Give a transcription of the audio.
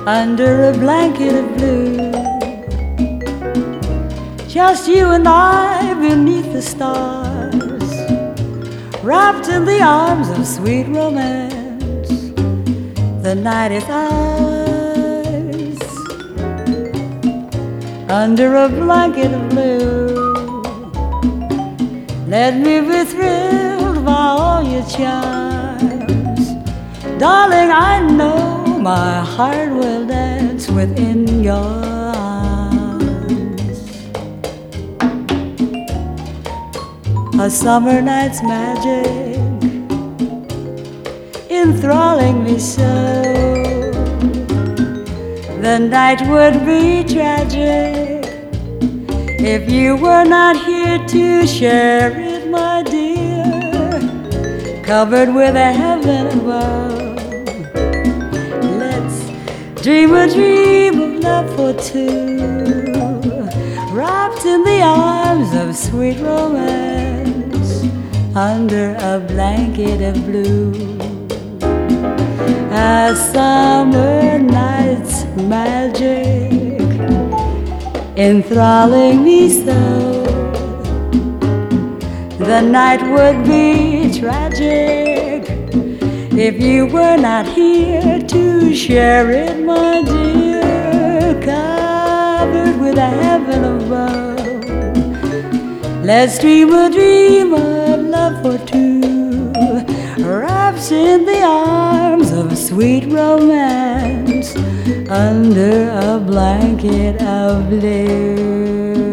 under a blanket of blue. Just you and I beneath the stars, wrapped in the arms of sweet romance. The night is ours, under a blanket of blue. Let me be thrilled by all your charms. Darling, I know my heart will dance within your arms. A summer night's magic enthralling me so. The night would be tragic if you were not here to share it, my dear. Covered with a heaven above, let's dream a dream of love for two, wrapped in the arms of sweet romance, under a blanket of blue. A summer night's magic enthralling me so. The night would be tragic if you were not here to share it, my dear. Covered with a heaven above, let's dream a dream of love for two, wrapped in the arms of sweet romance, under a blanket of blue.